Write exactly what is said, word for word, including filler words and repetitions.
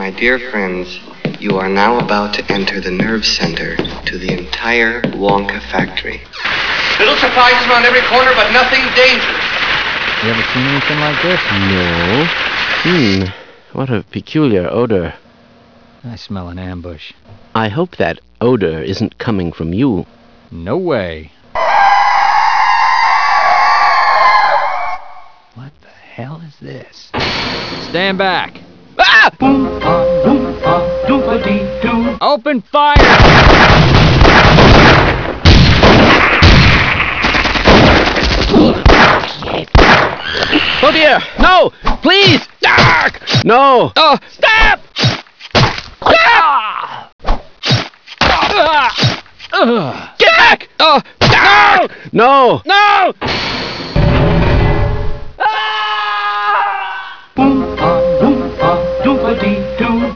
My dear friends, you are now about to enter the nerve center to the entire Wonka factory. Little surprises around every corner, but nothing dangerous. You ever seen anything like this? No. Hmm. What a peculiar odor. I smell an ambush. I hope that odor isn't coming from you. No way. What the hell is this? Stand back. Ah! Open fire! Oh dear! No! Please! Ah! No! Oh! Stop! Stop! Get back! Oh! No! No! No!